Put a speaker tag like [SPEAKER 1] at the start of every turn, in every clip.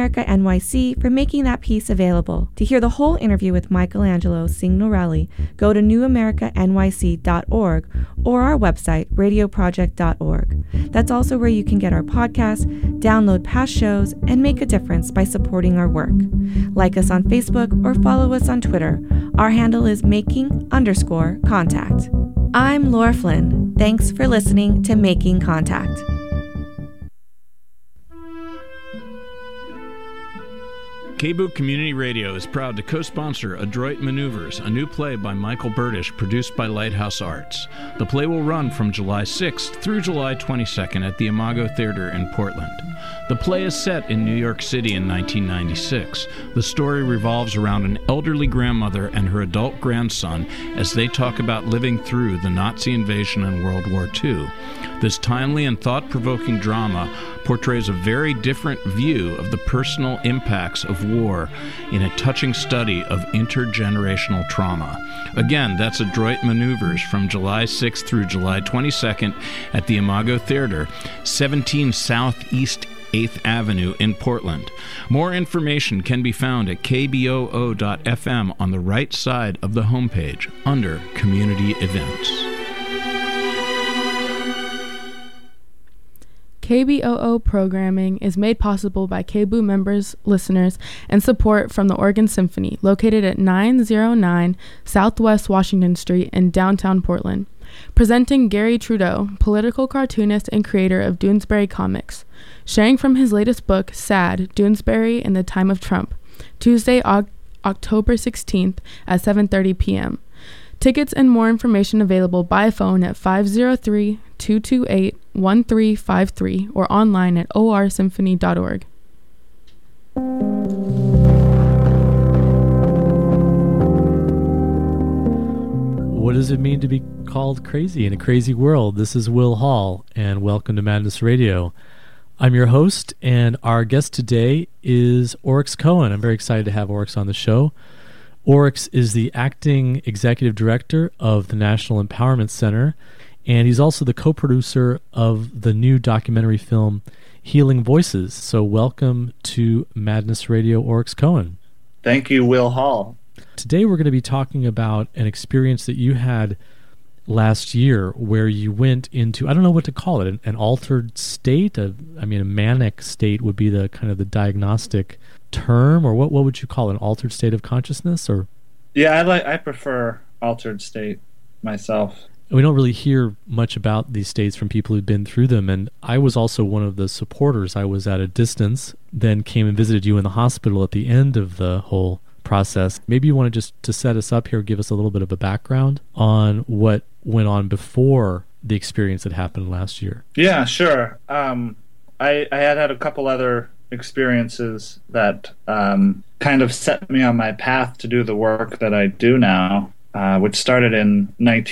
[SPEAKER 1] America NYC for making that piece available. To hear the whole interview with Michelangelo Signorelli, go to newamericaNYC.org or our website, radioproject.org. That's also where you can get our podcast, download past shows, and make a difference by supporting our work. Like us on Facebook or follow us on Twitter. Our handle is making_contact. I'm Laura Flynn. Thanks for listening to Making Contact.
[SPEAKER 2] KBOO Community Radio is proud to co-sponsor Adroit Maneuvers, a new play by Michael Burdish produced by Lighthouse Arts. The play will run from July 6th through July 22nd at the Imago Theater in Portland. The play is set in New York City in 1996. The story revolves around an elderly grandmother and her adult grandson as they talk about living through the Nazi invasion and World War II. This timely and thought-provoking drama portrays a very different view of the personal impacts of war in a touching study of intergenerational trauma. Again, that's Adroit Maneuvers from July 6th through July 22nd at the Imago Theater, 17 Southeast 8th Avenue in Portland. More information can be found at kboo.fm on the right side of the homepage under Community Events.
[SPEAKER 3] KBOO programming is made possible by KBOO members, listeners, and support from the Oregon Symphony, located at 909 Southwest Washington Street in downtown Portland. Presenting Gary Trudeau, political cartoonist and creator of Doonesbury Comics, sharing from his latest book, Sad, Doonesbury in the Time of Trump, Tuesday, October 16th at 7:30 p.m. Tickets and more information available by phone at 503-228-1353 or online at orsymphony.org.
[SPEAKER 4] What does it mean to be called crazy in a crazy world? This is Will Hall, and welcome to Madness Radio. I'm your host, and our guest today is Oryx Cohen. I'm very excited to have Oryx on the show. Oryx is the acting executive director of the National Empowerment Center, and he's also the co-producer of the new documentary film Healing Voices. So welcome to Madness Radio, Oryx Cohen.
[SPEAKER 5] Thank you, Will Hall.
[SPEAKER 4] Today we're going to be talking about an experience that you had last year where you went into, I don't know what to call it, an altered state. A manic state would be the kind of the diagnostic term, or what would you call it, an altered state of consciousness? Or
[SPEAKER 5] I prefer altered state myself.
[SPEAKER 4] We don't really hear much about these states from people who've been through them, and I was also one of the supporters. I was at a distance, then came and visited you in the hospital at the end of the whole process. Maybe you want to just to set us up here, give us a little bit of a background on what went on before the experience that happened last year.
[SPEAKER 5] Yeah, sure. I had a couple other experiences that kind of set me on my path to do the work that I do now, which started in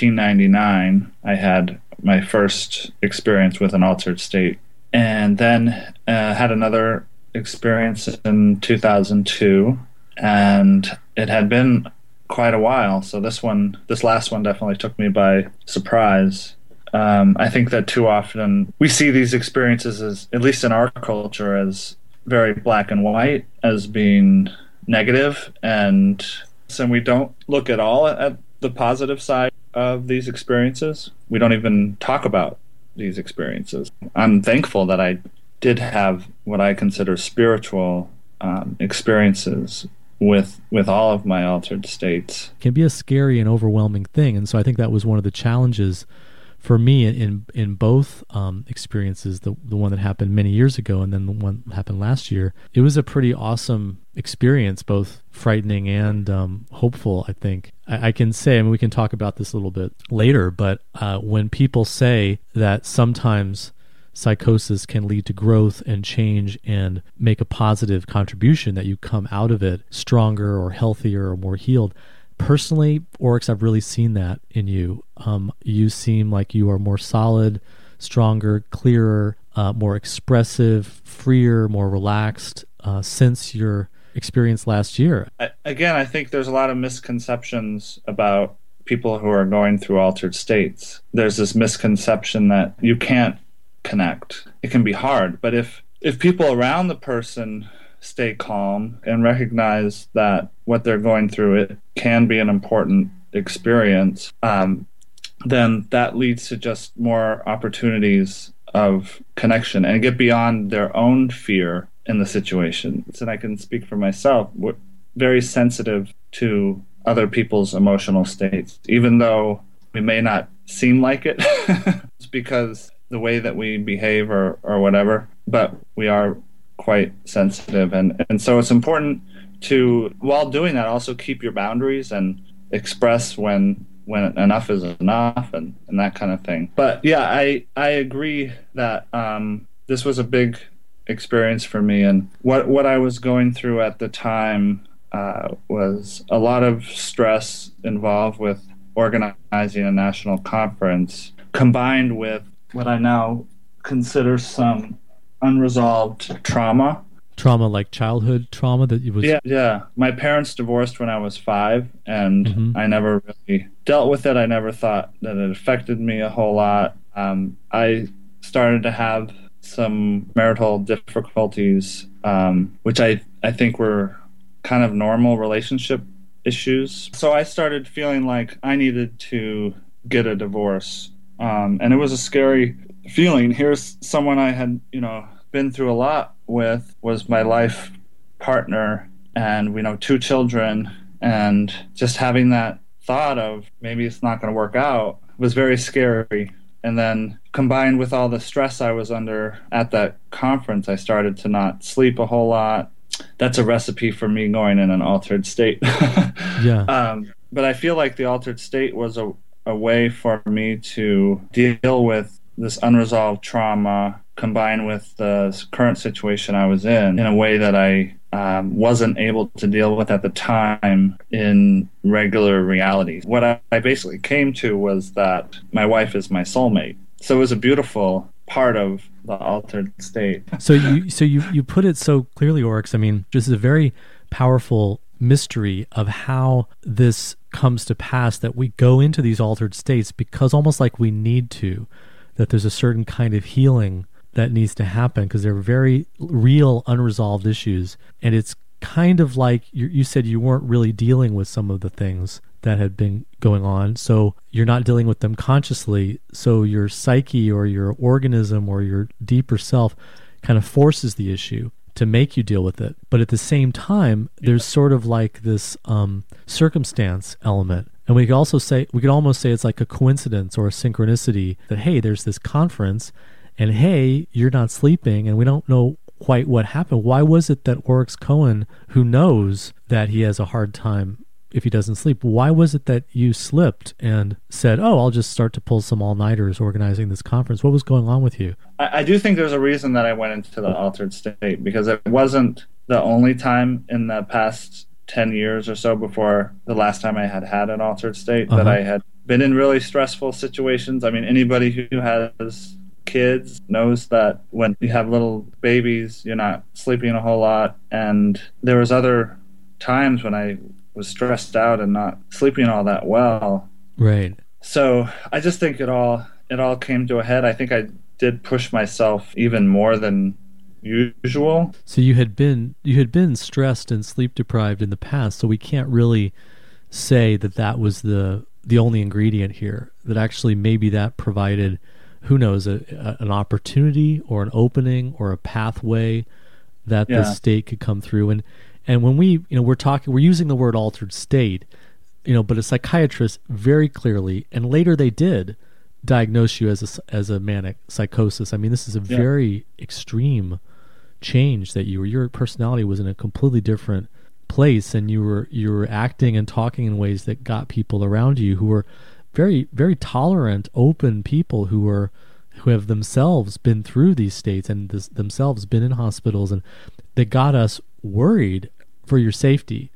[SPEAKER 5] 1999. I had my first experience with an altered state, and then had another experience in 2002, and it had been quite a while. So this last one definitely took me by surprise. I think that too often we see these experiences as, at least in our culture, as very black and white, as being negative, and we don't look at all at the positive side of these experiences. We don't even talk about these experiences. I'm thankful that I did have what I consider spiritual experiences with all of my altered states.
[SPEAKER 4] It can be a scary and overwhelming thing, and so I think that was one of the challenges for me in both experiences, the one that happened many years ago and then the one that happened last year. It was a pretty awesome experience, both frightening and hopeful, I think. I can say, we can talk about this a little bit later, but when people say that sometimes psychosis can lead to growth and change and make a positive contribution, that you come out of it stronger or healthier or more healed, personally, Oryx, I've really seen that in you. You seem like you are more solid, stronger, clearer, more expressive, freer, more relaxed since your experience last year.
[SPEAKER 5] Again, I think there's a lot of misconceptions about people who are going through altered states. There's this misconception that you can't connect. It can be hard, but if people around the person stay calm and recognize that what they're going through, it can be an important experience, then that leads to just more opportunities of connection and get beyond their own fear in the situation. And I can speak for myself, we're very sensitive to other people's emotional states, even though we may not seem like it. It's because the way that we behave or whatever, but we are quite sensitive. And so it's important to, while doing that, also keep your boundaries and express when enough is enough and that kind of thing. But yeah, I agree that this was a big experience for me. And what I was going through at the time was a lot of stress involved with organizing a national conference, combined with what I now consider some unresolved trauma.
[SPEAKER 4] Trauma like childhood trauma that you was...
[SPEAKER 5] Yeah. My parents divorced when I was 5, and I never really dealt with it. I never thought that it affected me a whole lot. I started to have some marital difficulties, which I think were kind of normal relationship issues. So I started feeling like I needed to get a divorce. And it was a scary feeling. Here's someone I had, been through a lot with, was my life partner, and 2 children, and just having that thought of maybe it's not going to work out was very scary. And then combined with all the stress I was under at that conference, I started to not sleep a whole lot. That's a recipe for me going in an altered state.
[SPEAKER 4] Yeah.
[SPEAKER 5] But I feel like the altered state was a way for me to deal with this unresolved trauma combined with the current situation I was in a way that I wasn't able to deal with at the time in regular reality. What I basically came to was that my wife is my soulmate. So it was a beautiful part of the altered state.
[SPEAKER 4] So you put it so clearly, Oryx. I mean, this is a very powerful mystery of how this comes to pass, that we go into these altered states because almost like we need to, that there's a certain kind of healing that needs to happen because they're very real unresolved issues. And it's kind of like you said you weren't really dealing with some of the things that had been going on. So you're not dealing with them consciously. So your psyche or your organism or your deeper self kind of forces the issue to make you deal with it. But at the same time, there's sort of like this circumstance element. And we could almost say it's like a coincidence or a synchronicity that, hey, there's this conference and hey, you're not sleeping and we don't know quite what happened. Why was it that Oryx Cohen, who knows that he has a hard time if he doesn't sleep, why was it that you slipped and said, oh, I'll just start to pull some all-nighters organizing this conference? What was going on with you?
[SPEAKER 5] I do think there's a reason that I went into the altered state, because it wasn't the only time in the past 10 years or so before the last time I had an altered state that I had been in really stressful situations. I mean, anybody who has kids knows that when you have little babies, you're not sleeping a whole lot. And there was other times when I was stressed out and not sleeping all that well.
[SPEAKER 4] Right.
[SPEAKER 5] So I just think it all came to a head. I think I did push myself even more than usual.
[SPEAKER 4] So you had been stressed and sleep deprived in the past, so we can't really say that was the only ingredient here. That actually maybe that provided, who knows, an opportunity or an opening or a pathway that the state could come through. And when we're using the word altered state, but a psychiatrist very clearly, and later they did diagnose you as a manic psychosis. I mean, this is a very extreme change that your personality was in a completely different place, and you were acting and talking in ways that got people around you who were very, very tolerant, open people who have themselves been through these states and themselves been in hospitals, and they got us worried for your safety.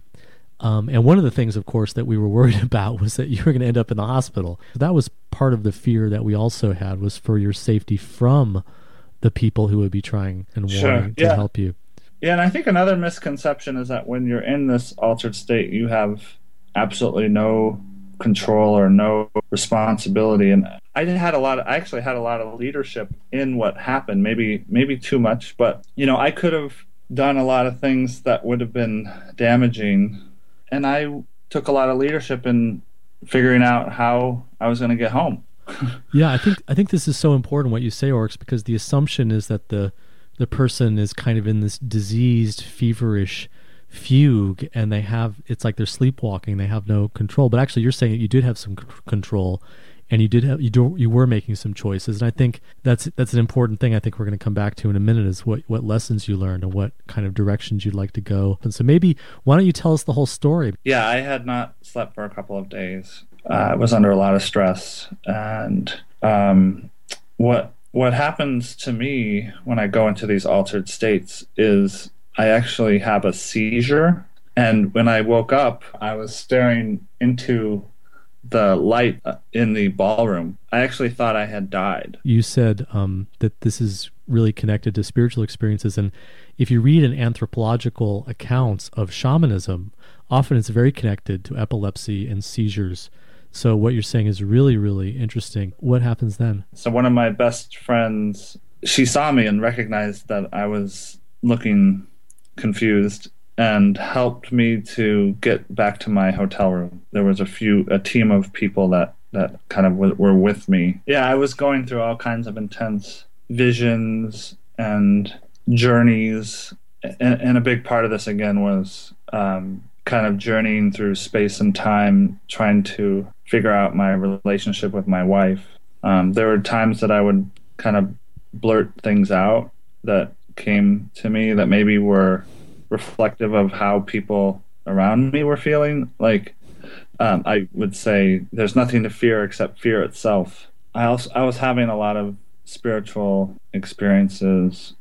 [SPEAKER 4] And one of the things, of course, that we were worried about was that you were going to end up in the hospital. That was part of the fear that we also had, was for your safety from the people who would be trying and wanting to help you.
[SPEAKER 5] Yeah, and I think another misconception is that when you're in this altered state, you have absolutely no control or no responsibility. And I actually had a lot of leadership in what happened, maybe too much, but I could have done a lot of things that would have been damaging. And I took a lot of leadership in figuring out how I was going to get home.
[SPEAKER 4] Yeah, I think this is so important what you say, Oryx, because the assumption is that the person is kind of in this diseased, feverish fugue, and it's like they're sleepwalking. They have no control. But actually, you're saying that you did have some control, and you were making some choices. And I think that's an important thing. I think we're going to come back to in a minute is what lessons you learned and what kind of directions you'd like to go. And so maybe why don't you tell us the whole story?
[SPEAKER 5] Yeah, I had not slept for a couple of days. I was under a lot of stress, and what happens to me when I go into these altered states is I actually have a seizure. And when I woke up, I was staring into the light in the ballroom. I actually thought I had died.
[SPEAKER 4] You said that this is really connected to spiritual experiences, and if you read an anthropological accounts of shamanism, often it's very connected to epilepsy and seizures. So what you're saying is really, really interesting. What happens then?
[SPEAKER 5] So one of my best friends, she saw me and recognized that I was looking confused and helped me to get back to my hotel room. There was a team of people that kind of were with me. Yeah, I was going through all kinds of intense visions and journeys. And a big part of this, again, was kind of journeying through space and time, trying to figure out my relationship with my wife. There were times that I would kind of blurt things out that came to me that maybe were reflective of how people around me were feeling. Like, I would say, there's nothing to fear except fear itself. I was having a lot of spiritual experiences.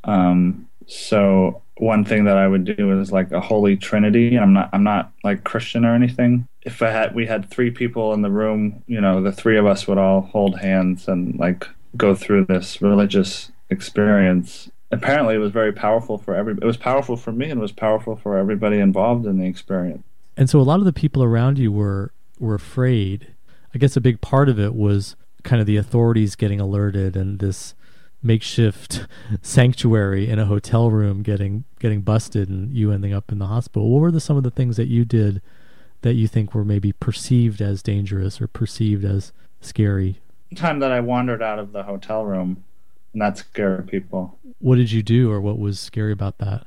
[SPEAKER 5] So one thing that I would do is like a Holy Trinity. I'm not like Christian or anything. If we had 3 people in the room, the 3 of us would all hold hands and like go through this religious experience. Apparently, it was very powerful for everybody. It was powerful for me, and it was powerful for everybody involved in the experience.
[SPEAKER 4] And so, a lot of the people around you were afraid. I guess a big part of it was kind of the authorities getting alerted, and this makeshift sanctuary in a hotel room getting busted, and you ending up in the hospital. What were some of the things that you did that you think were maybe perceived as dangerous or perceived as scary?
[SPEAKER 5] The time that I wandered out of the hotel room, and that scared people.
[SPEAKER 4] What did you do, or what was scary about that?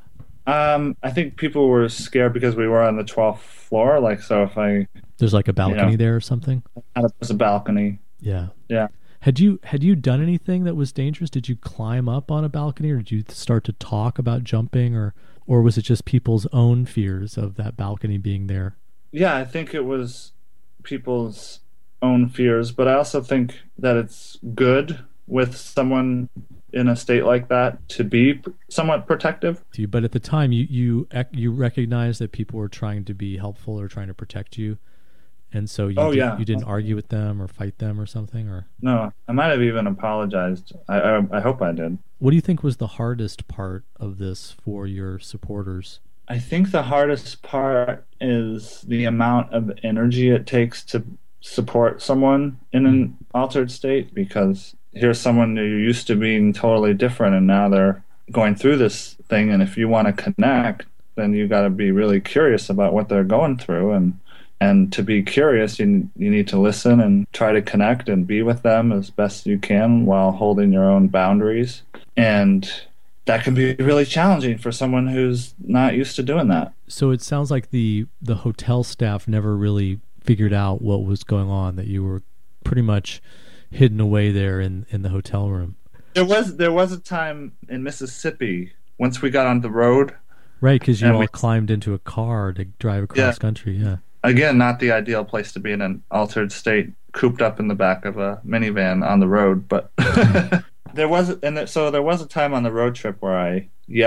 [SPEAKER 5] I think people were scared because we were on the 12th floor. Like, so if
[SPEAKER 4] there's like a balcony there or something.
[SPEAKER 5] There's a balcony.
[SPEAKER 4] Yeah.
[SPEAKER 5] Yeah.
[SPEAKER 4] Had you done anything that was dangerous? Did you climb up on a balcony, or did you start to talk about jumping, or was it just people's own fears of that balcony being there?
[SPEAKER 5] Yeah, I think it was people's own fears, but I also think that it's good with someone in a state like that to be somewhat protective.
[SPEAKER 4] But at the time, you recognized that people were trying to be helpful or trying to protect you, and so you didn't argue with them or fight them or something, or
[SPEAKER 5] no, I might have even apologized. I hope I did.
[SPEAKER 4] What do you think was the hardest part of this for your supporters?
[SPEAKER 5] I think the hardest part is the amount of energy it takes to support someone in an altered state, because here's someone who used to being totally different, and now they're going through this thing, and if you want to connect, then you got to be really curious about what they're going through, and to be curious, you need to listen and try to connect and be with them as best you can while holding your own boundaries. And that can be really challenging for someone who's not used to doing that.
[SPEAKER 4] So it sounds like the hotel staff never really figured out what was going on, that you were pretty much hidden away there in the hotel room.
[SPEAKER 5] There was a time in Mississippi, once we got on the road.
[SPEAKER 4] Right, because you all climbed into a car to drive across country, yeah.
[SPEAKER 5] Again, not the ideal place to be in an altered state, cooped up in the back of a minivan on the road, but there was a time on the road trip where I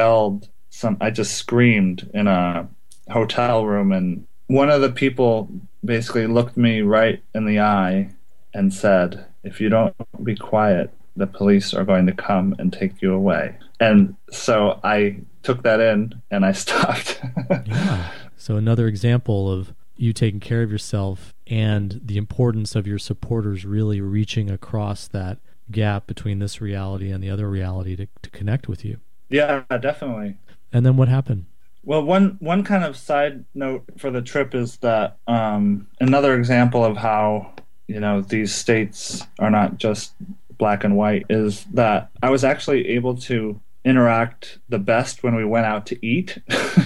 [SPEAKER 5] I just screamed in a hotel room, and one of the people basically looked me right in the eye and said, "If you don't be quiet, the police are going to come and take you away." And so I took that in and I stopped.
[SPEAKER 4] Yeah. So another example of you taking care of yourself and the importance of your supporters really reaching across that gap between this reality and the other reality to connect with you.
[SPEAKER 5] Yeah, definitely.
[SPEAKER 4] And then what happened?
[SPEAKER 5] Well, one kind of side note for the trip is that another example of how, these states are not just black and white is that I was actually able to interact the best when we went out to eat.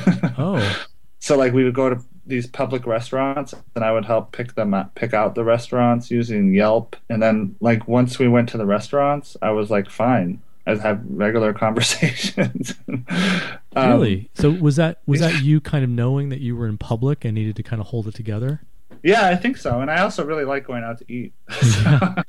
[SPEAKER 4] Oh.
[SPEAKER 5] So like we would go to these public restaurants and I would help pick out the restaurants using Yelp. And then like once we went to the restaurants, I was like, fine. I'd have regular conversations.
[SPEAKER 4] Really? So was that you kind of knowing that you were in public and needed to kind of hold it together?
[SPEAKER 5] Yeah, I think so. And I also really like going out to eat.
[SPEAKER 4] Yeah.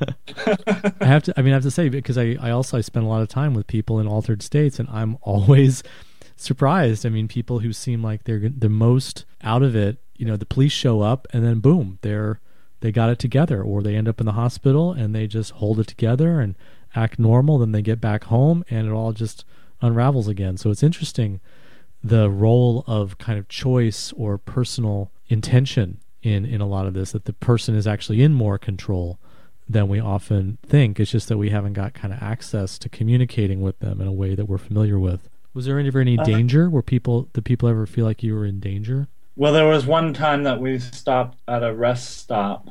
[SPEAKER 4] I have to say, because I spend a lot of time with people in altered states, and I'm always surprised. I mean, people who seem like they're the most out of it, the police show up and then boom, they got it together, or they end up in the hospital and they just hold it together and act normal. Then they get back home and it all just unravels again. So it's interesting, the role of kind of choice or personal intention in a lot of this, that the person is actually in more control than we often think. It's just that we haven't got kind of access to communicating with them in a way that we're familiar with. Was there ever any danger? Did people ever feel like you were in danger?
[SPEAKER 5] Well, there was one time that we stopped at a rest stop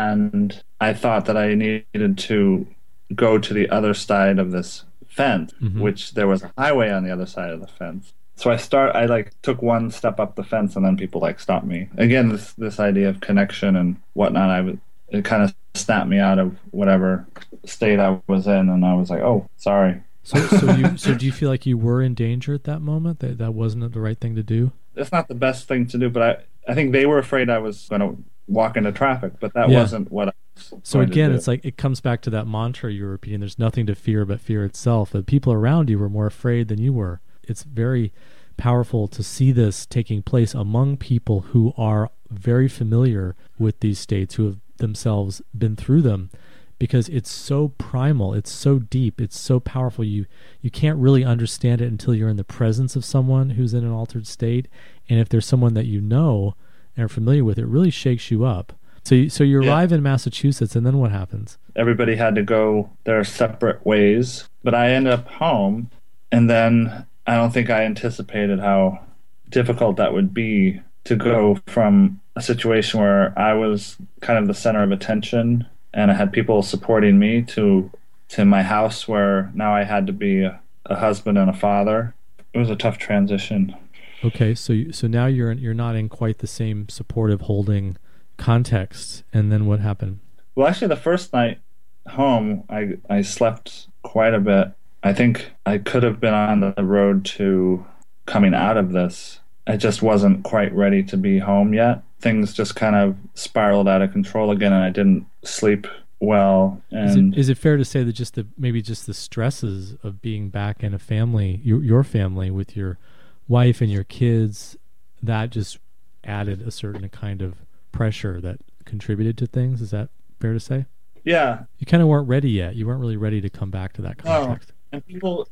[SPEAKER 5] and I thought that I needed to go to the other side of this fence, which there was a highway on the other side of the fence. So I like took one step up the fence and then people like stopped me. Again, this idea of connection and whatnot, it kind of snapped me out of whatever state I was in, and I was like, oh, sorry.
[SPEAKER 4] So do you feel like you were in danger at that moment? That wasn't the right thing to do?
[SPEAKER 5] It's not the best thing to do, but I think they were afraid I was going to walk into traffic, but that wasn't what I was
[SPEAKER 4] So again, it's like it comes back to that mantra you're repeating. There's nothing to fear but fear itself. The people around you were more afraid than you were. It's very powerful to see this taking place among people who are very familiar with these states, who have themselves been through them, because it's so primal, it's so deep, it's so powerful. You can't really understand it until you're in the presence of someone who's in an altered state. And if there's someone that you know and are familiar with, it really shakes you up. So you arrive in Massachusetts, and then what happens? Everybody
[SPEAKER 5] had to go their separate ways, but I ended up home, and then I don't think I anticipated how difficult that would be to go from a situation where I was kind of the center of attention and I had people supporting me to my house where now I had to be a husband and a father. It was a tough transition.
[SPEAKER 4] Okay, so now you're not in quite the same supportive holding context, and then what happened?
[SPEAKER 5] Well, actually, the first night home, I slept quite a bit. I think I could have been on the road to coming out of this. I just wasn't quite ready to be home yet. Things just kind of spiraled out of control again, and I didn't sleep well. And
[SPEAKER 4] is it fair to say that maybe just the stresses of being back in a family, your family with your wife and your kids, that just added a certain kind of pressure that contributed to things? Is that fair to say?
[SPEAKER 5] Yeah.
[SPEAKER 4] You kind of weren't ready yet. You weren't really ready to come back to that context.
[SPEAKER 5] No. And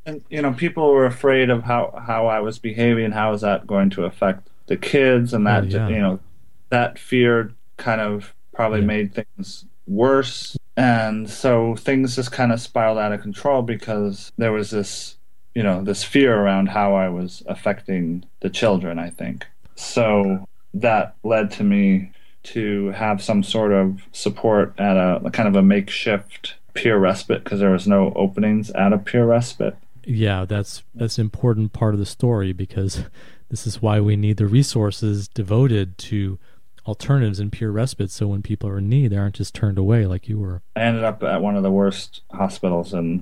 [SPEAKER 5] people were afraid of how I was behaving. How is that going to affect the kids? And that, that fear kind of probably made things worse. And so things just kind of spiraled out of control because there was this fear around how I was affecting the children, I think. So that led to me to have some sort of support at a kind of a makeshift peer respite, because there was no openings at a peer respite.
[SPEAKER 4] Yeah, that's an important part of the story, because this is why we need the resources devoted to alternatives and peer respite, so when people are in need, they aren't just turned away like you were.
[SPEAKER 5] I ended up at one of the worst hospitals in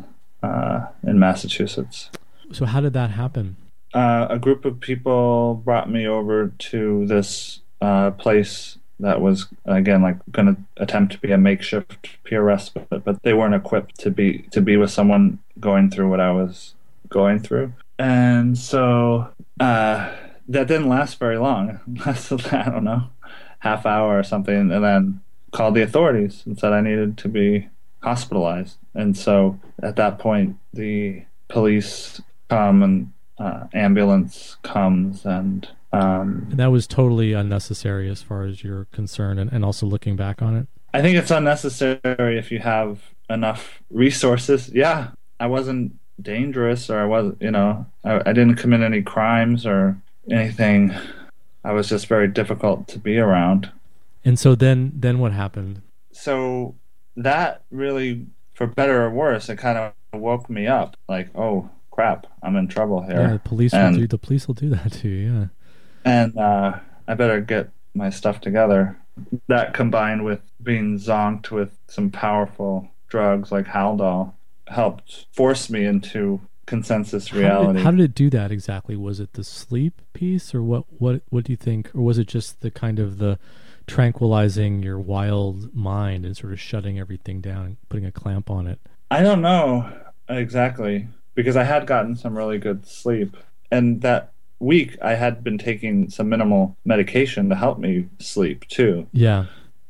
[SPEAKER 5] Massachusetts.
[SPEAKER 4] So how did that happen?
[SPEAKER 5] A group of people brought me over to this place that was, again, like going to attempt to be a makeshift peer respite, but they weren't equipped to be with someone going through what I was going through. And so that didn't last very long. It lasted, I don't know, half hour or something, and then called the authorities and said I needed to be hospitalized. And so at that point, the police come and ambulance comes, and
[SPEAKER 4] that was totally unnecessary as far as you're concerned, and also looking back on it.
[SPEAKER 5] I think it's unnecessary if you have enough resources. Yeah, I wasn't dangerous, or I wasn't, I didn't commit any crimes or anything. I was just very difficult to be around.
[SPEAKER 4] And so then what happened?
[SPEAKER 5] So that really, for better or worse, it kind of woke me up. Like, oh crap, I'm in trouble here.
[SPEAKER 4] Yeah, the police will do that to you. Yeah.
[SPEAKER 5] And I better get my stuff together. That combined with being zonked with some powerful drugs like Haldol helped force me into consensus reality.
[SPEAKER 4] How did it do that exactly? Was it the sleep piece, or what do you think? Or was it just the kind of the tranquilizing your wild mind and sort of shutting everything down and putting a clamp on it?
[SPEAKER 5] I don't know exactly, because I had gotten some really good sleep. And that week I had been taking some minimal medication to help me sleep too.
[SPEAKER 4] Yeah.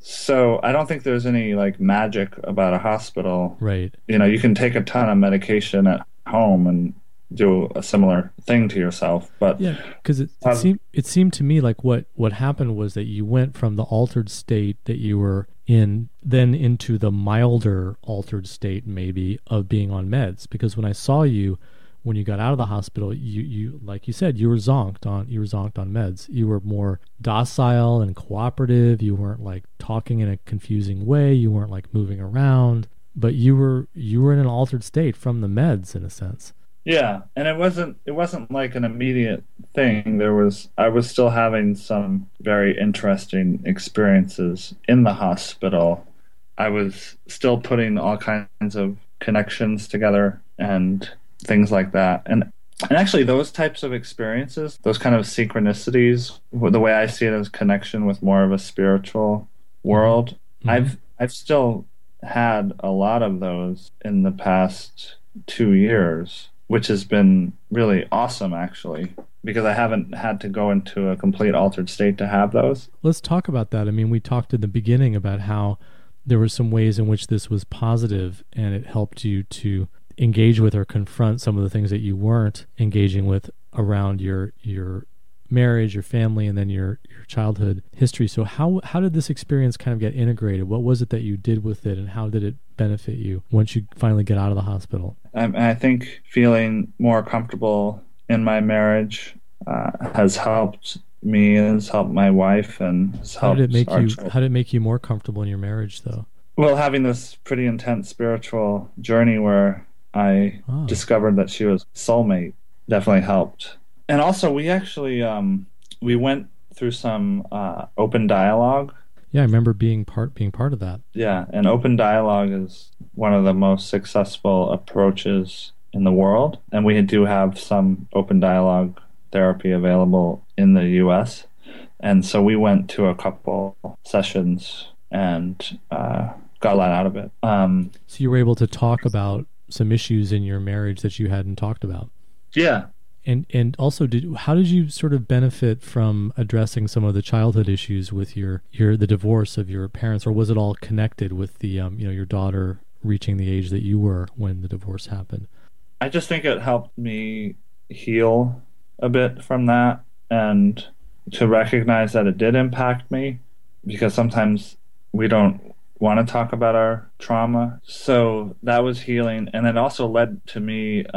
[SPEAKER 5] So I don't think there's any like magic about a hospital.
[SPEAKER 4] Right.
[SPEAKER 5] You can take a ton of medication at home and do a similar thing to yourself, but
[SPEAKER 4] yeah, because it seemed to me like what happened was that you went from the altered state that you were in then into the milder altered state maybe of being on meds. Because when I saw you when you got out of the hospital, you like you said, you were zonked on meds. You were more docile and cooperative. You weren't like talking in a confusing way. You weren't like moving around, but you were in an altered state from the meds in a sense.
[SPEAKER 5] Yeah, and it wasn't like an immediate thing. I was still having some very interesting experiences in the hospital. I was still putting all kinds of connections together and things like that. And actually those types of experiences, those kind of synchronicities, the way I see it as connection with more of a spiritual world, mm-hmm. I've still had a lot of those in the past 2 years, which has been really awesome actually, because I haven't had to go into a complete altered state to have those.
[SPEAKER 4] Let's talk about that. I mean, we talked in the beginning about how there were some ways in which this was positive and it helped you to engage with or confront some of the things that you weren't engaging with around your marriage, your family, and then your childhood history. So how did this experience kind of get integrated? What was it that you did with it, and how did it benefit you once you finally get out of the hospital?
[SPEAKER 5] I think feeling more comfortable in my marriage has helped me, has helped my wife, and has helped our children.
[SPEAKER 4] How did it make you more comfortable in your marriage, though?
[SPEAKER 5] Well, having this pretty intense spiritual journey where I discovered that she was a soulmate definitely helped. And also, we actually we went through some open dialogue.
[SPEAKER 4] Yeah, I remember being part of that.
[SPEAKER 5] Yeah, and open dialogue is one of the most successful approaches in the world. And we do have some open dialogue therapy available in the U.S. And so we went to a couple sessions and got a lot out of it.
[SPEAKER 4] So you were able to talk about some issues in your marriage that you hadn't talked about.
[SPEAKER 5] Yeah.
[SPEAKER 4] And also, how did you sort of benefit from addressing some of the childhood issues with the divorce of your parents, or was it all connected with the your daughter reaching the age that you were when the divorce happened?
[SPEAKER 5] I just think it helped me heal a bit from that, and to recognize that it did impact me, because sometimes we don't want to talk about our trauma. So that was healing, and it also led to me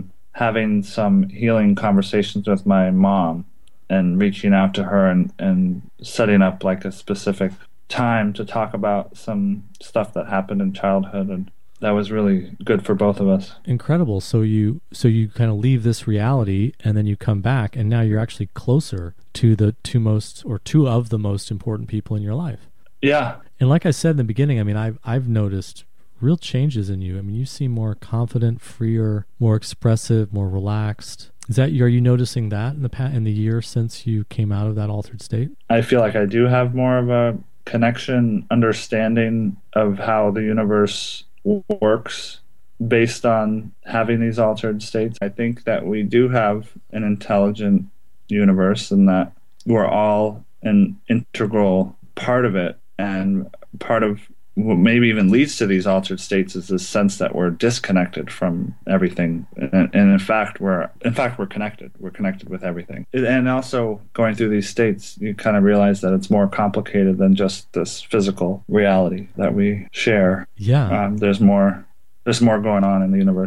[SPEAKER 5] having some healing conversations with my mom and reaching out to her and setting up like a specific time to talk about some stuff that happened in childhood, and that was really good for both of us.
[SPEAKER 4] Incredible. So you kind of leave this reality and then you come back, and now you're actually closer to the two of the most important people in your life.
[SPEAKER 5] Yeah. And
[SPEAKER 4] like I said in the beginning, I mean, I've noticed real changes in you. I mean, you seem more confident, freer, more expressive, more relaxed. Are you noticing that in the year since you came out of that altered state?
[SPEAKER 5] I feel like I do have more of a connection, understanding of how the universe works based on having these altered states. I think that we do have an intelligent universe and that we're all an integral part of it, and part of what maybe even leads to these altered states is this sense that we're disconnected from everything, and in fact we're connected. We're connected with everything. And also going through these states, you kind of realize that it's more complicated than just this physical reality that we share.
[SPEAKER 4] Yeah.
[SPEAKER 5] There's more going on in the universe.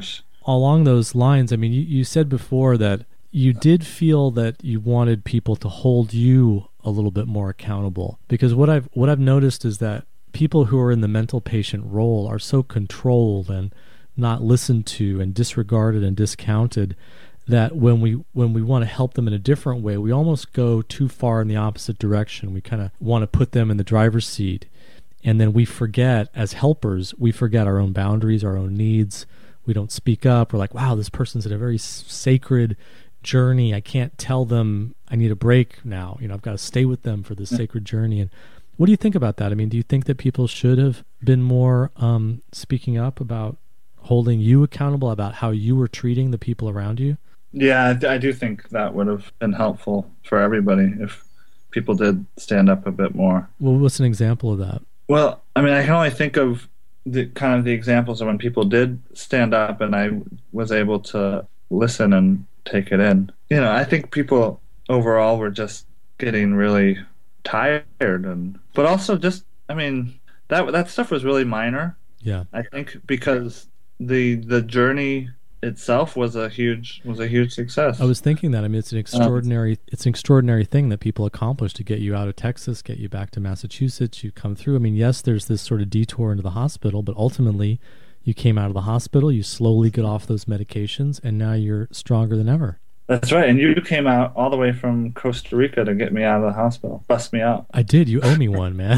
[SPEAKER 4] along those lines, I mean, you said before that you did feel that you wanted people to hold you a little bit more accountable, because what I've noticed is that people who are in the mental patient role are so controlled and not listened to and disregarded and discounted that when we want to help them in a different way, we almost go too far in the opposite direction. We kind of want to put them in the driver's seat, and then we forget, as helpers, we forget our own boundaries, our own needs. We don't speak up. We're like, wow, this person's in a very sacred journey. I can't tell them I need a break now. I've got to stay with them for this sacred journey. And what do you think about that? I mean, do you think that people should have been more speaking up about holding you accountable, about how you were treating the people around you?
[SPEAKER 5] Yeah, I do think that would have been helpful for everybody if people did stand up a bit more.
[SPEAKER 4] Well, what's an example of that?
[SPEAKER 5] Well, I mean, I can only think of the examples of when people did stand up and I was able to listen and take it in. I think people overall were just getting really tired, but also just, I mean, that stuff was really minor.
[SPEAKER 4] Yeah.
[SPEAKER 5] I think because the journey itself was a huge success.
[SPEAKER 4] I was thinking that. I mean, it's an extraordinary thing that people accomplished to get you out of Texas, get you back to Massachusetts. You come through. I mean, yes, there's this sort of detour into the hospital, but ultimately you came out of the hospital, you slowly get off those medications, and now you're stronger than ever.
[SPEAKER 5] That's right. And you came out all the way from Costa Rica to get me out of the hospital, bust me out.
[SPEAKER 4] I did. You owe me one, man.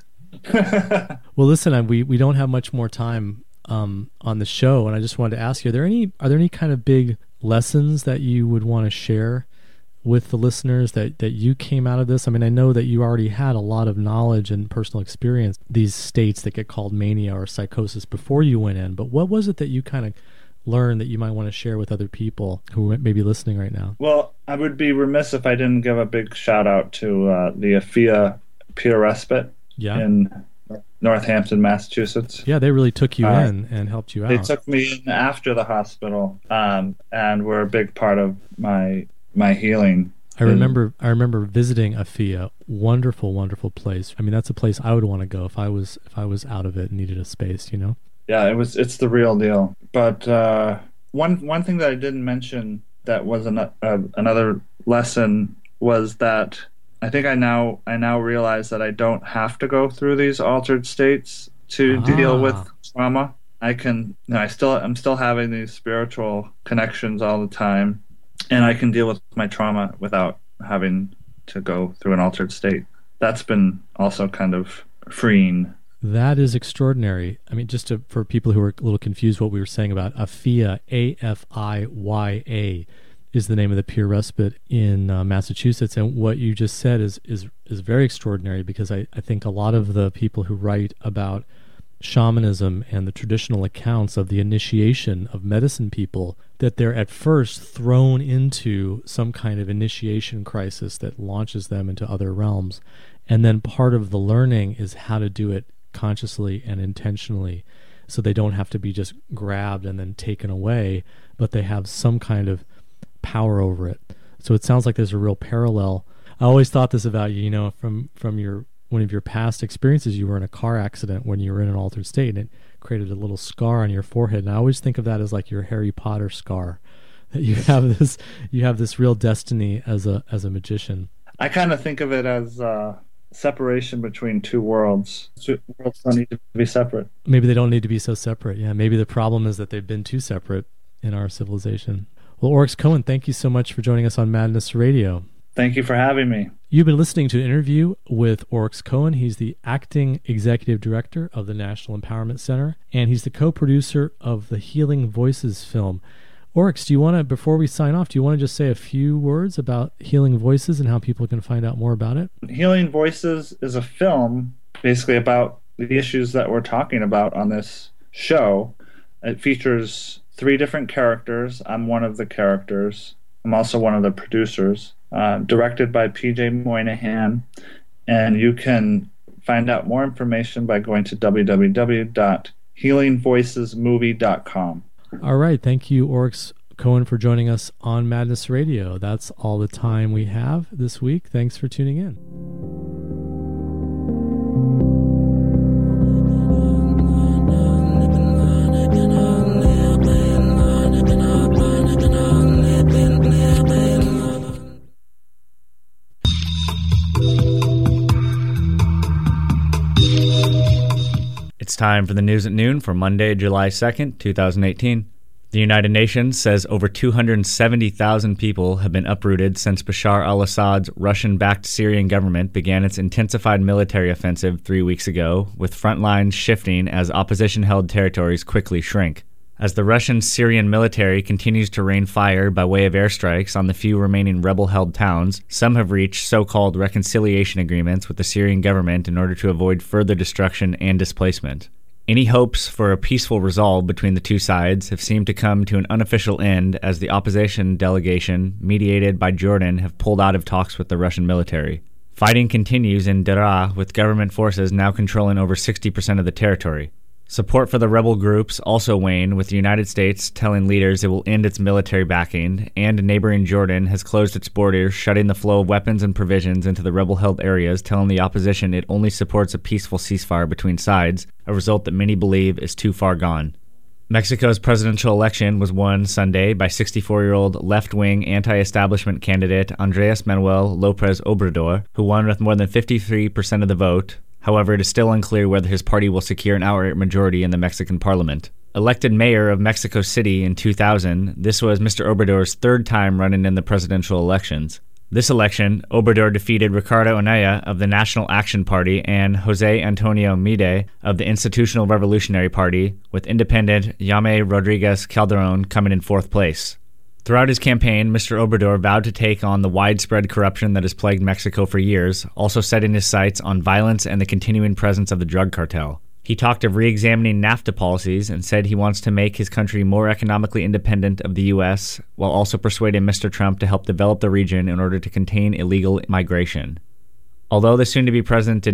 [SPEAKER 4] Well, listen, we don't have much more time on the show, and I just wanted to ask you, are there any kind of big lessons that you would want to share with the listeners that you came out of this? I mean, I know that you already had a lot of knowledge and personal experience, these states that get called mania or psychosis, before you went in, but what was it that you kind of learned that you might want to share with other people who may be listening right now?
[SPEAKER 5] Well, I would be remiss if I didn't give a big shout out to the AFIA Peer Respite in Northampton, Massachusetts.
[SPEAKER 4] Yeah, they really took you in and helped you out.
[SPEAKER 5] They took me in after the hospital, and were a big part of my healing.
[SPEAKER 4] I remember visiting AFIA. Wonderful, wonderful place. I mean, that's a place I would want to go if I was out of it and needed a space,
[SPEAKER 5] Yeah, it's the real deal. But one thing that I didn't mention that was another lesson was that I think I now realize that I don't have to go through these altered states to deal with trauma. I'm still having these spiritual connections all the time, and I can deal with my trauma without having to go through an altered state. That's been also kind of freeing.
[SPEAKER 4] That is extraordinary. I mean, for people who are a little confused what we were saying about AFIA, AFIYA, is the name of the peer respite in Massachusetts. And what you just said is very extraordinary, because I think a lot of the people who write about shamanism and the traditional accounts of the initiation of medicine people, that they're at first thrown into some kind of initiation crisis that launches them into other realms. And then part of the learning is how to do it consciously and intentionally, so they don't have to be just grabbed and then taken away, but they have some kind of power over it. So it sounds like there's a real parallel. I always thought this about you, from one of your past experiences. You were in a car accident when you were in an altered state, and it created a little scar on your forehead. And I always think of that as like your Harry Potter scar, that you have this real destiny as a magician.
[SPEAKER 5] I kind of think of it as separation between two worlds. Worlds don't need to be separate.
[SPEAKER 4] Maybe they don't need to be so separate. Yeah, maybe the problem is that they've been too separate in our civilization. Well, Oryx Cohen, thank you so much for joining us on Madness Radio.
[SPEAKER 5] Thank you for having me.
[SPEAKER 4] You've been listening to an interview with Oryx Cohen. He's the acting executive director of the National Empowerment Center, and he's the co-producer of the Healing Voices film. Oryx, before we sign off, do you want to just say a few words about Healing Voices and how people can find out more about it?
[SPEAKER 5] Healing Voices is a film basically about the issues that we're talking about on this show. It features 3 different characters. I'm one of the characters. I'm also one of the producers. Directed by PJ Moynihan. And you can find out more information by going to www.healingvoicesmovie.com.
[SPEAKER 4] All right. Thank you, Oryx Cohen, for joining us on Madness Radio. That's all the time we have this week. Thanks for tuning in.
[SPEAKER 6] It's time for the news at noon for Monday, July 2nd, 2018. The United Nations says over 270,000 people have been uprooted since Bashar al-Assad's Russian-backed Syrian government began its intensified military offensive 3 weeks ago, with front lines shifting as opposition-held territories quickly shrink. As the Russian-Syrian military continues to rain fire by way of airstrikes on the few remaining rebel-held towns, some have reached so-called reconciliation agreements with the Syrian government in order to avoid further destruction and displacement. Any hopes for a peaceful resolve between the two sides have seemed to come to an unofficial end as the opposition delegation, mediated by Jordan, have pulled out of talks with the Russian military. Fighting continues in Daraa, with government forces now controlling over 60% of the territory. Support for the rebel groups also waned, with the United States telling leaders it will end its military backing, and neighboring Jordan has closed its borders, shutting the flow of weapons and provisions into the rebel-held areas, telling the opposition it only supports a peaceful ceasefire between sides, a result that many believe is too far gone. Mexico's presidential election was won Sunday by 64-year-old left-wing anti-establishment candidate Andrés Manuel López Obrador, who won with more than 53% of the vote. However, it is still unclear whether his party will secure an outright majority in the Mexican parliament. Elected mayor of Mexico City in 2000, this was Mr. Obrador's third time running in the presidential elections. This election, Obrador defeated Ricardo Anaya of the National Action Party and José Antonio Mide of the Institutional Revolutionary Party, with independent Jaime Rodríguez Calderón coming in fourth place. Throughout his campaign, Mr. Obrador vowed to take on the widespread corruption that has plagued Mexico for years, also setting his sights on violence and the continuing presence of the drug cartel. He talked of re-examining NAFTA policies and said he wants to make his country more economically independent of the U.S., while also persuading Mr. Trump to help develop the region in order to contain illegal migration. Although the soon-to-be president did